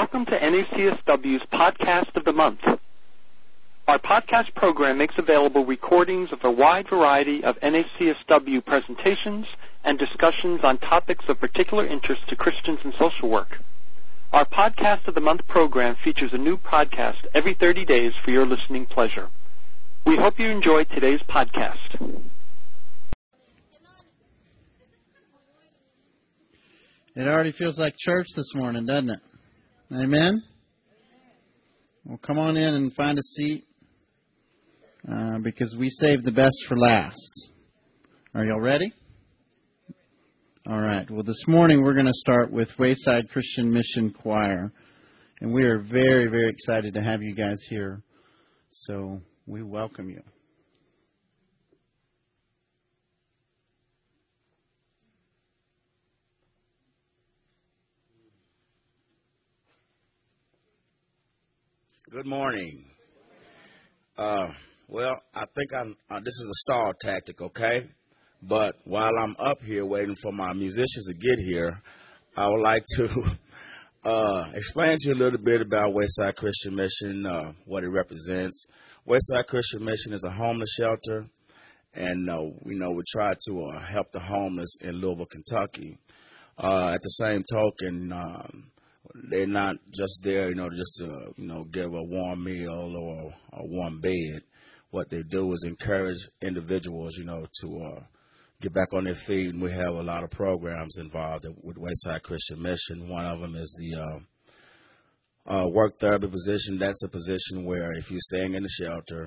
Welcome to NACSW's Podcast of the Month. Our podcast program makes available recordings of a wide variety of NACSW presentations and discussions on topics of particular interest to Christians in social work. Our Podcast of the Month program features a new podcast every 30 days for your listening pleasure. We hope you enjoyed today's podcast. It already feels like church this morning, doesn't it? Amen? Well, come on in and find a seat because we saved the best for last. Are y'all ready? All right. Well, this morning we're going to start with Wayside Christian Mission Choir. And we are very, very excited to have you guys here. So we welcome you. Good morning. Well, I think this is a stall tactic, okay? But while I'm up here waiting for my musicians to get here, I would like to explain to you a little bit about Wayside Christian Mission, what it represents. Wayside Christian Mission is a homeless shelter, and we try to help the homeless in Louisville, Kentucky. At the same token, they're not just there, just to, give a warm meal or a warm bed. What they do is encourage individuals, to get back on their feet. And we have a lot of programs involved with Wayside Christian Mission. One of them is the work therapy position. That's a position where if you're staying in the shelter,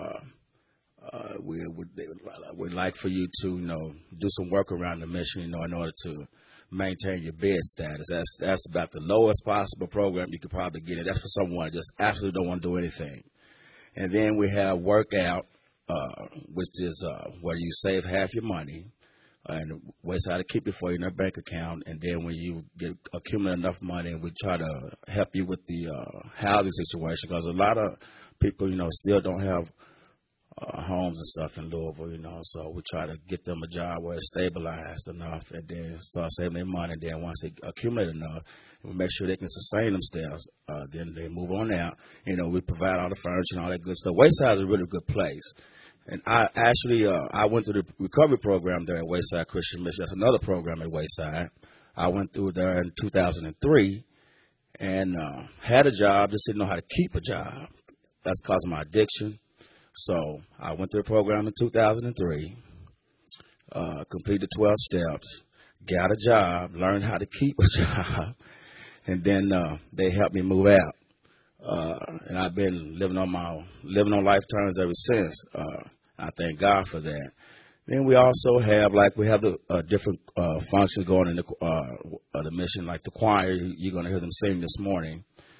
we'd like for you to, do some work around the mission, in order to maintain your bed status. That's about the lowest possible program you could probably get it. That's for someone that just absolutely don't want to do anything. And then we have workout, which is where you save half your money and ways how to keep it for you in a bank account. And then when you accumulate enough money, we try to help you with the housing situation, because a lot of people, still don't have homes and stuff in Louisville, so we try to get them a job where it's stabilized enough and then start saving their money. And then once they accumulate enough, we make sure they can sustain themselves. Then they move on out. We provide all the furniture and all that good stuff. Wayside is a really good place. And I actually, I went through the recovery program there at Wayside Christian Mission. That's another program at Wayside. I went through there in 2003 and had a job, just didn't know how to keep a job. That's because of my addiction. So I went through the program in 2003, completed 12 steps, got a job, learned how to keep a job, and then they helped me move out. And I've been living on life terms ever since. I thank God for that. Then we also have the different functions going in the mission, like the choir. You're going to hear them sing this morning.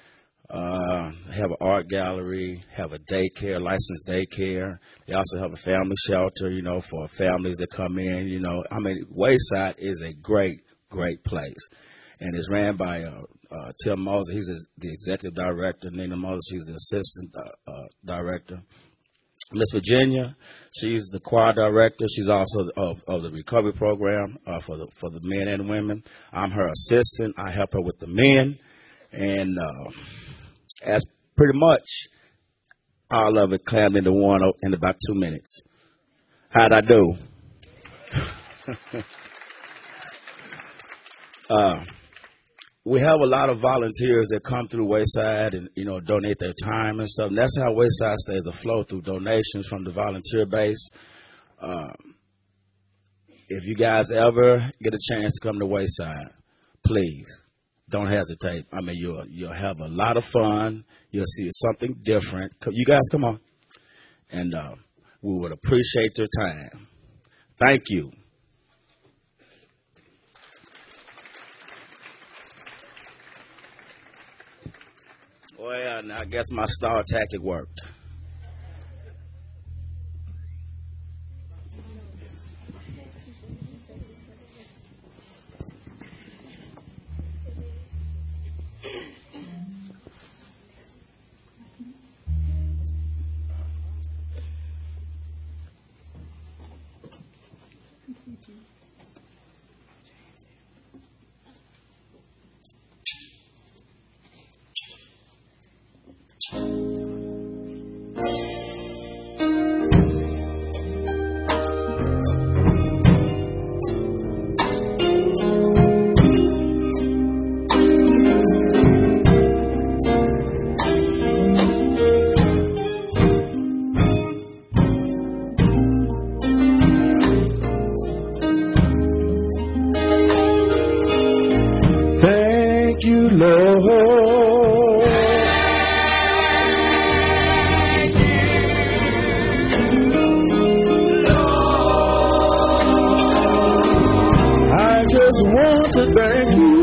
Have an art gallery, have a daycare, licensed daycare. They also have a family shelter, for families that come in, Wayside is a great, great place. And it's ran by Tim Moses. He's the executive director. Nina Moses, she's the assistant director. Miss Virginia, she's the choir director. She's also of the recovery program for the men and women. I'm her assistant. I help her with the men. And that's pretty much all of it crammed into one in about 2 minutes. How'd I do? We have a lot of volunteers that come through Wayside and, donate their time and stuff. And that's how Wayside stays afloat, through donations from the volunteer base. If you guys ever get a chance to come to Wayside, please don't hesitate. You'll have a lot of fun. You'll see something different. You guys, come on. And we would appreciate your time. Thank you. Well, I guess my star tactic worked. I just want to thank you.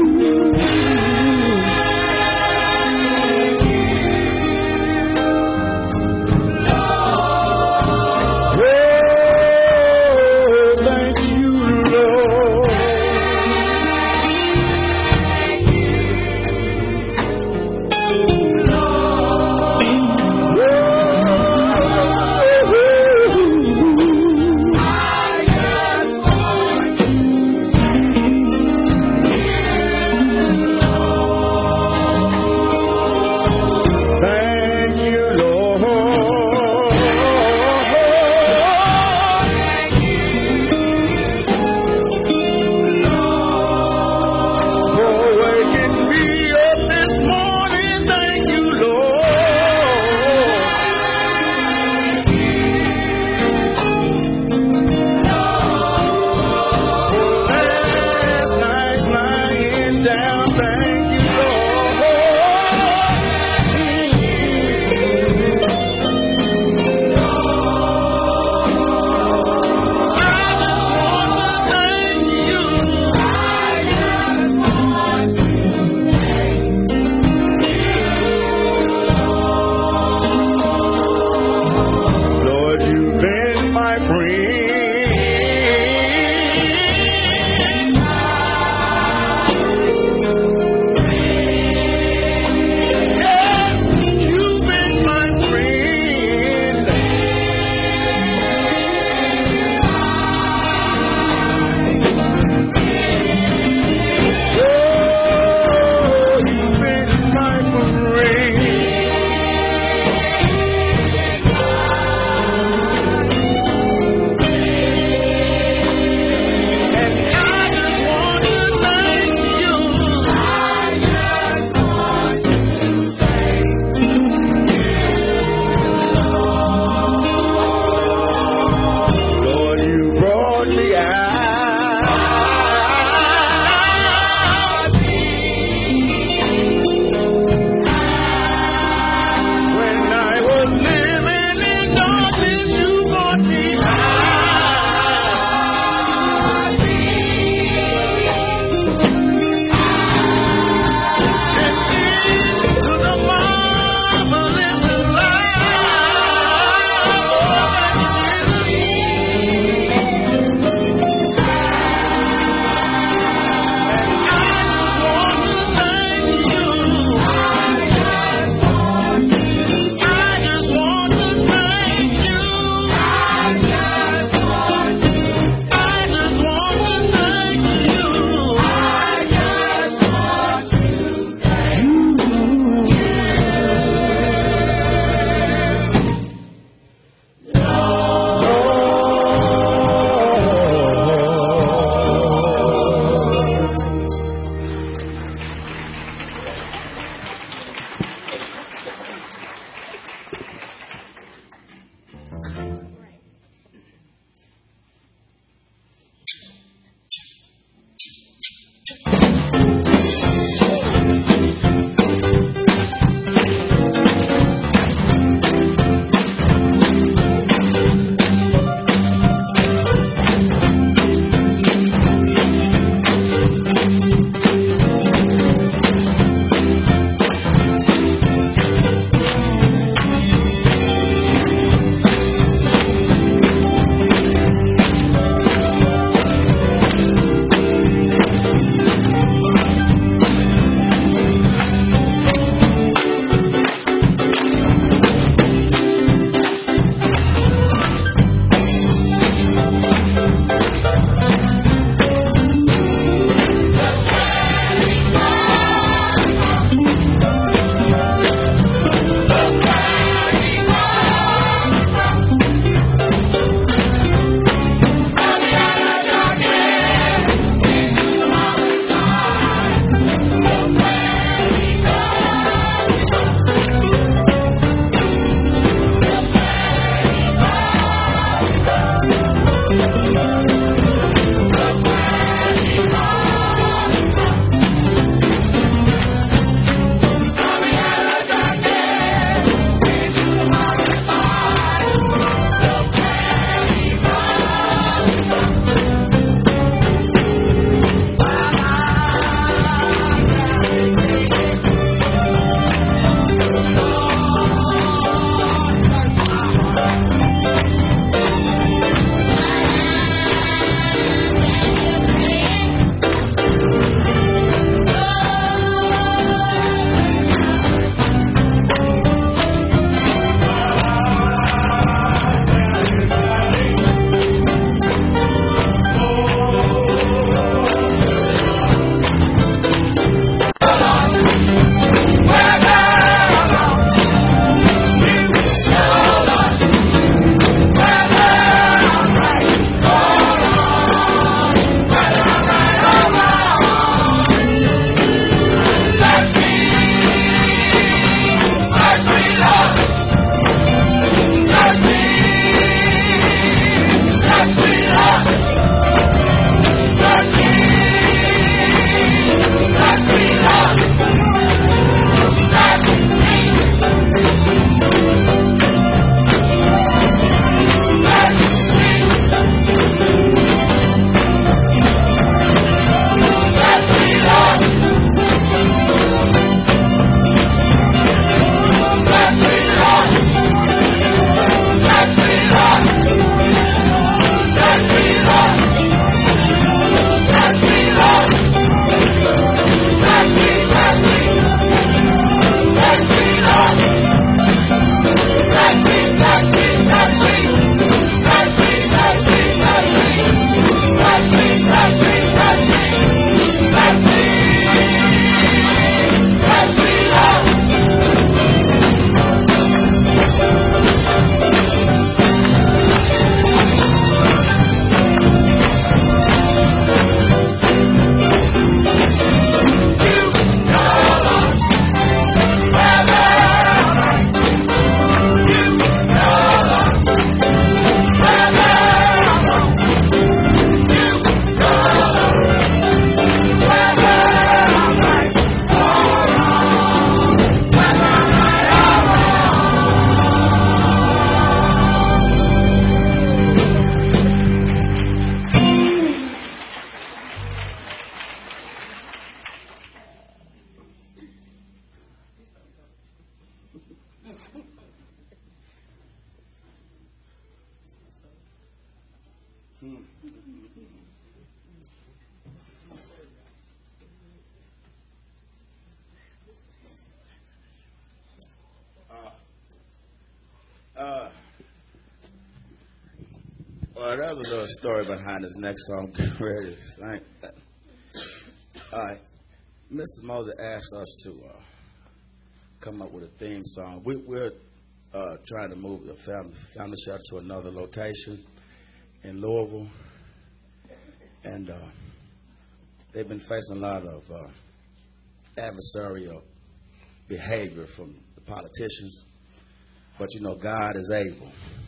Well, there's a little story behind this next song. Get ready to sing. All right. Mr. Moses asked us to come up with a theme song. We're trying to move the family shelter to another location in Louisville. And they've been facing a lot of adversarial behavior from the politicians. But, God is able.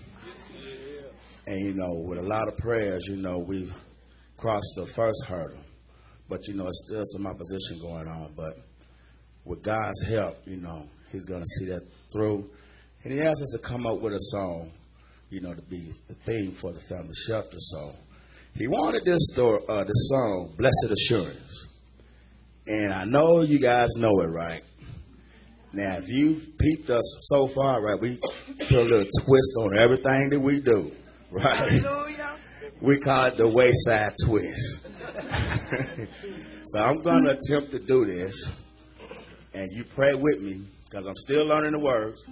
And, with a lot of prayers, we've crossed the first hurdle. But, it's still some opposition going on. But with God's help, He's going to see that through. And He asked us to come up with a song, to be the theme for the family shelter. So He wanted this song, Blessed Assurance. And I know you guys know it, right? Now, if you've peeped us so far, right, we put a little twist on everything that we do, right? Hallelujah. We call it the Wayside Twist. So I'm going to attempt to do this, and you pray with me, because I'm still learning the words.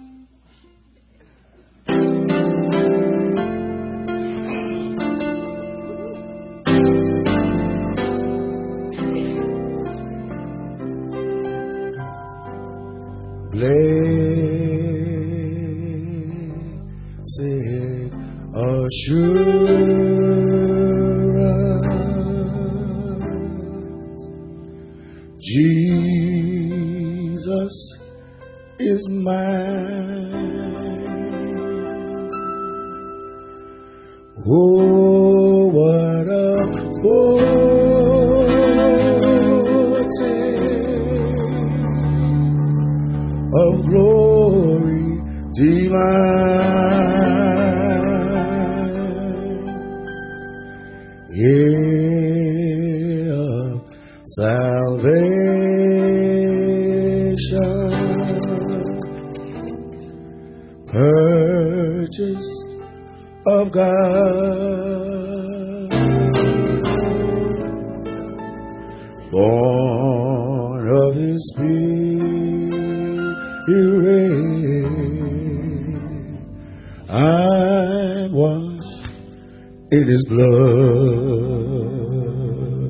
Blessed assurance, Jesus is mine. Oh, what a foretaste of glory divine. Yeah, salvation purchased of God, born of His Spirit, I'm washed in His blood.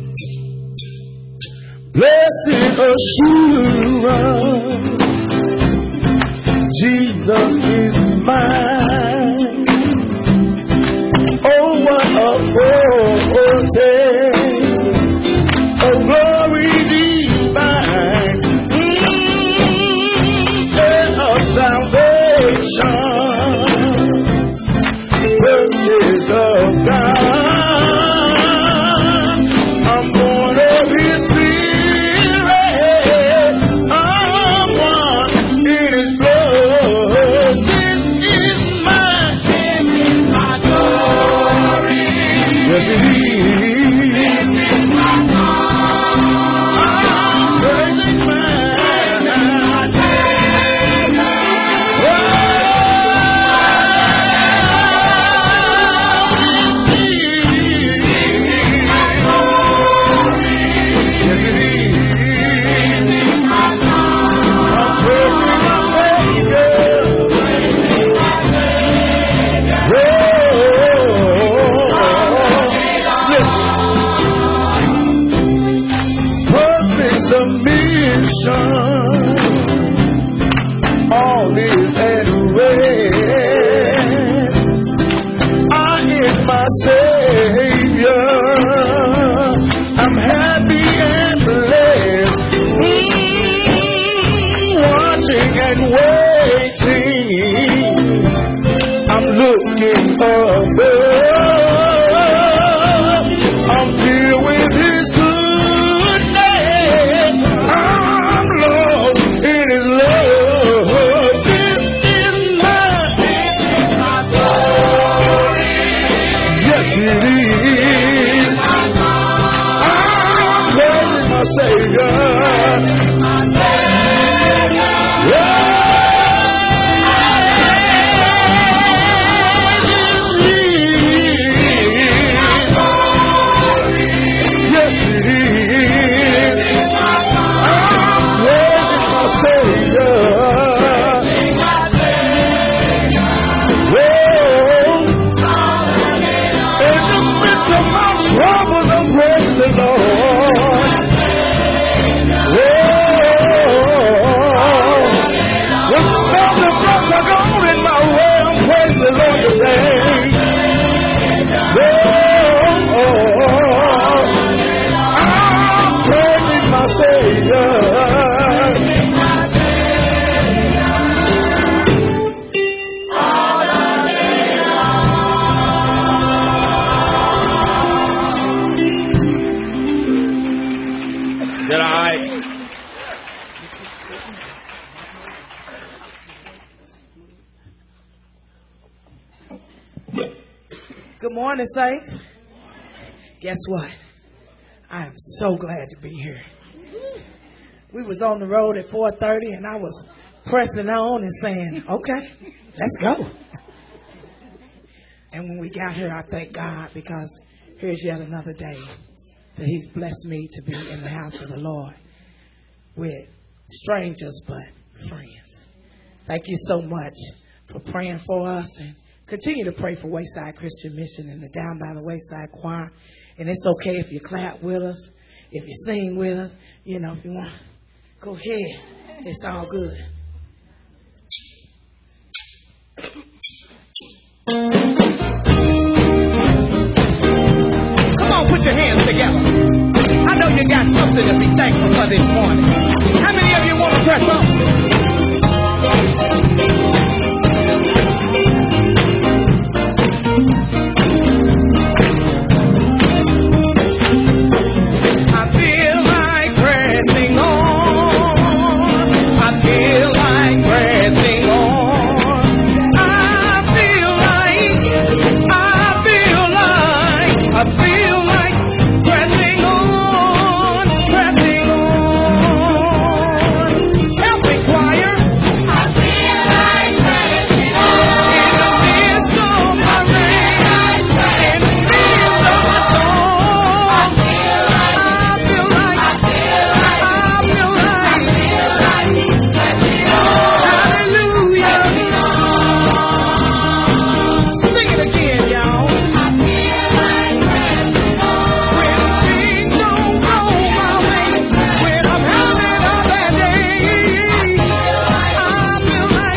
Blessed assurance, Jesus is mine. Oh, what a foretaste of glory divine, and of salvation, purchase of God. I'm born of His Spirit, I'm one in His blood. This is mine. This is my story. Yes, it is. This is my song. I'm praising my Savior. All is at rest. I am my Savior. I'm happy and blessed. Watching and waiting. I'm looking above. I'm filled with His goodness. I'm lost in His love. This is my story. Yes, it is. I'm praising my Savior. Yes, it is. I'm praising my Savior. Good morning, saints. Guess what? I am so glad to be here. We was on the road at 4:30 and I was pressing on and saying, okay, let's go. And when we got here, I thank God because here's yet another day that he's blessed me to be in the house of the Lord with strangers but friends. Thank you so much for praying for us, and continue to pray for Wayside Christian Mission and the Down by the Wayside Choir. And it's okay if you clap with us, if you sing with us, you know, if you want, go ahead. It's all good. Come on, put your hands together. I know you got something to be thankful for this morning. How many of you want to press on? I feel like pressing on. I feel like pressing on. I feel like pressing on, pressing on. Help me, choir. I feel like pressing on. In the midst of my rain, in the midst of my storm, I feel like pressing on. Hallelujah. Sing it again, y'all. When things don't go my way, when I'm having a bad day, I feel like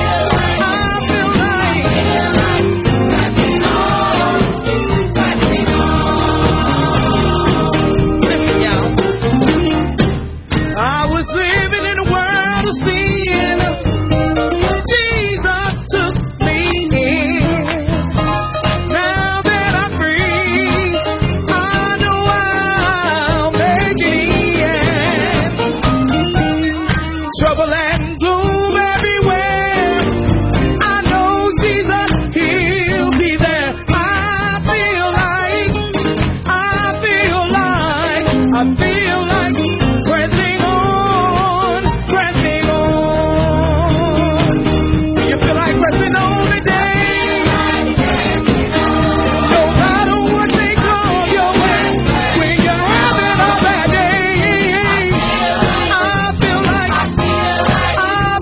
listen, y'all. I was living in a world of sin. Jesus took me in. Now that I'm free, I know I'll make it in. Trouble and gloom everywhere. I know Jesus, he'll be there. I feel like pressing on, pressing on. You feel like pressing on today? No matter what may come your way, when you're having a bad day, I feel like pressing on.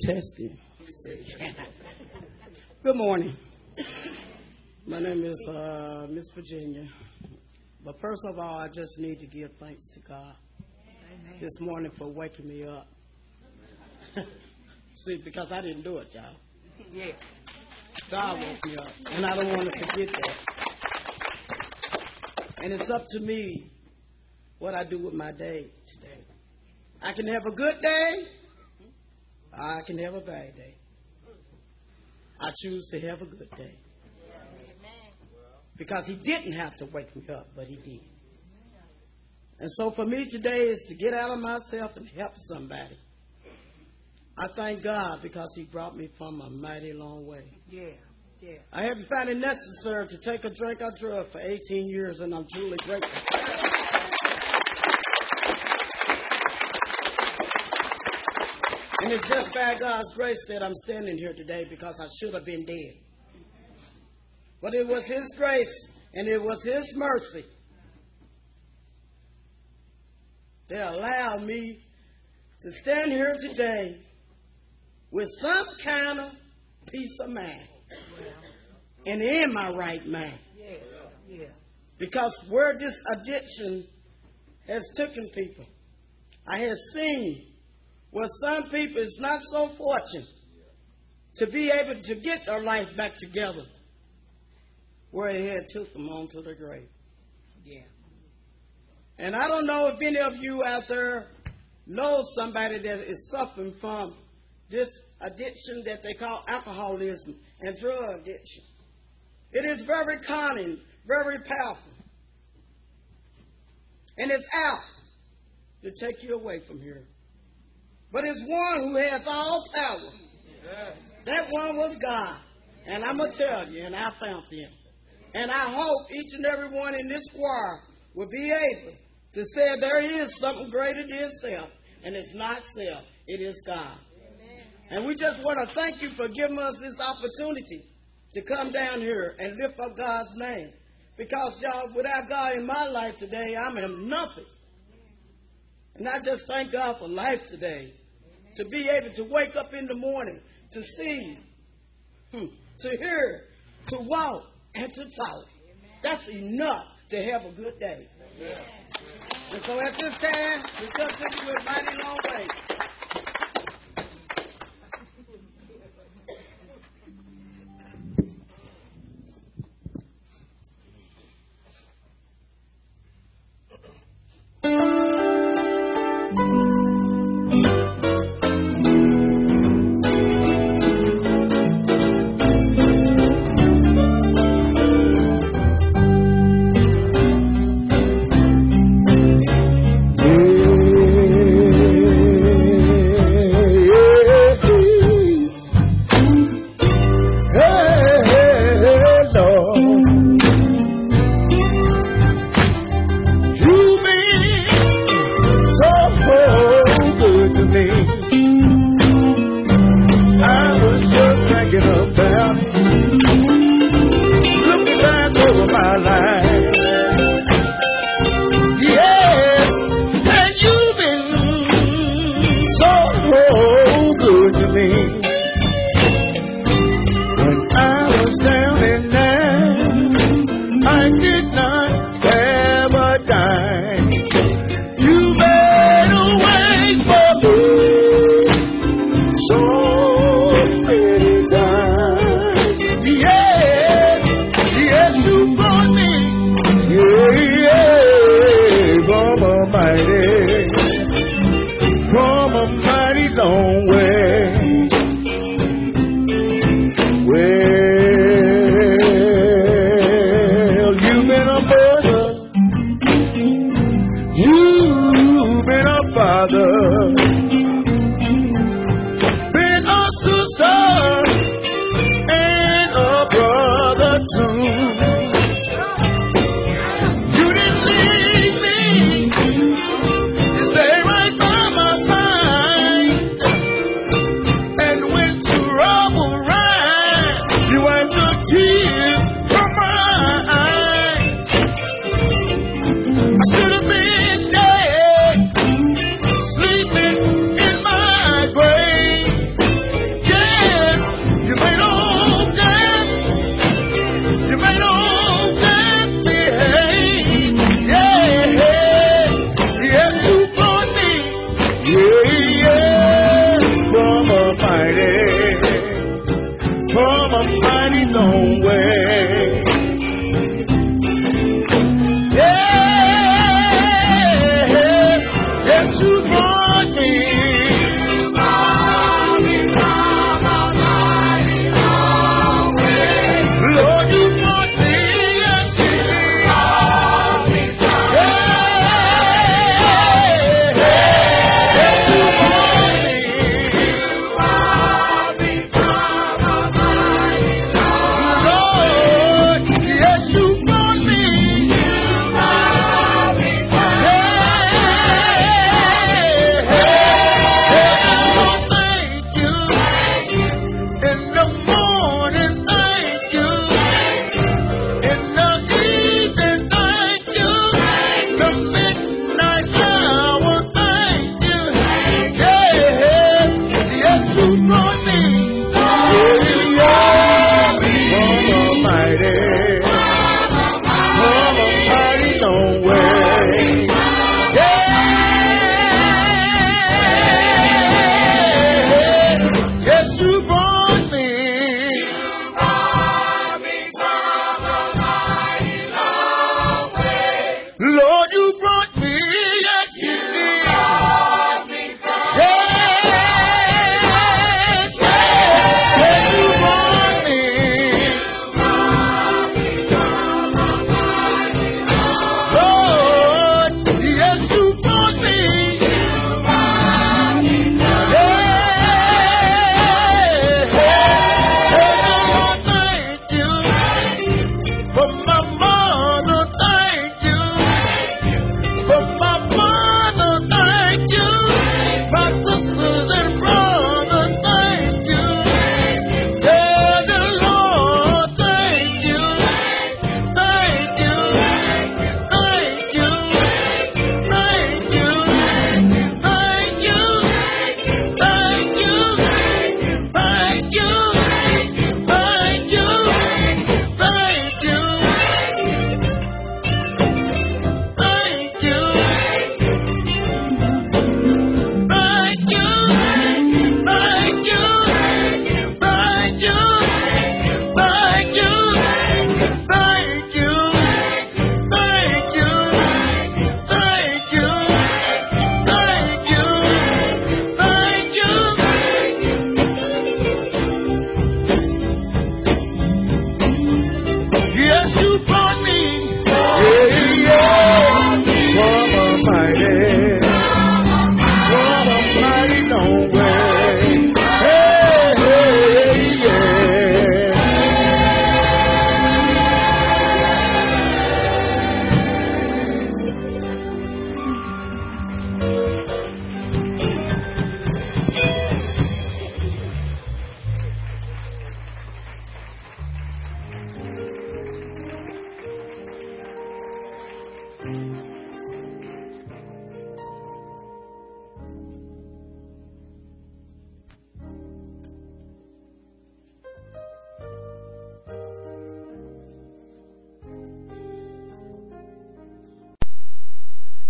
Testing. Good morning. My name is Miss Virginia. But first of all, I just need to give thanks to God this morning for waking me up. See, because I didn't do it, y'all. Yeah. God woke me up, and I don't want to forget that. And it's up to me what I do with my day today. I can have a good day, I can have a bad day. I choose to have a good day. Because he didn't have to wake me up, but he did. And so for me today is to get out of myself and help somebody. I thank God because he brought me from a mighty long way. Yeah. I haven't found it necessary to take a drink or drug for 18 years, and I'm truly grateful. And it's just by God's grace that I'm standing here today, because I should have been dead. But it was his grace and it was his mercy that allowed me to stand here today with some kind of peace of mind and in my right mind. Yeah. Because where this addiction has taken people, I have seen where some people is not so fortunate to be able to get their life back together, where it had took them on to the grave. Yeah. And I don't know if any of you out there know somebody that is suffering from this addiction that they call alcoholism and drug addiction. It is very cunning, very powerful. And it's out to take you away from here. But it's one who has all power. Yes. That one was God. And I'm going to tell you, and I found him. And I hope each and every one in this choir will be able to say there is something greater than self. And it's not self, it is God. Amen. And we just want to thank you for giving us this opportunity to come down here and lift up God's name. Because, y'all, without God in my life today, I am nothing. And I just thank God for life today. To be able to wake up in the morning, to see, to hear, to walk, and to talk. That's enough to have a good day. And so at this time, we come to you with mighty long way. Sleeping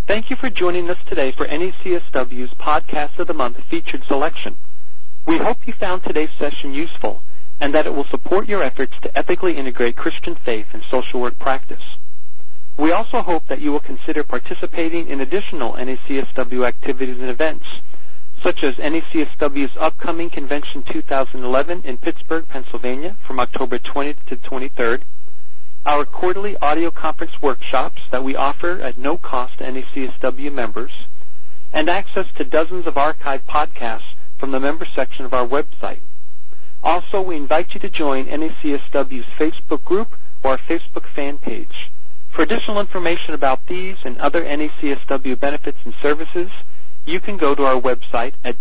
Thank you for joining us today for NACSW's Podcast of the Month featured selection. We hope you found today's session useful and that it will support your efforts to ethically integrate Christian faith and social work practice. We also hope that you will consider participating in additional NACSW activities and events, such as NACSW's upcoming Convention 2011 in Pittsburgh, Pennsylvania from October 20th to 23rd, our quarterly audio conference workshops that we offer at no cost to NACSW members, and access to dozens of archived podcasts from the member section of our website. Also, we invite you to join NACSW's Facebook group or our Facebook fan page. For additional information about these and other NACSW benefits and services, you can go to our website at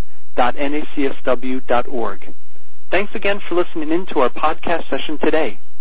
www.nacsw.org. Thanks again for listening in to our podcast session today.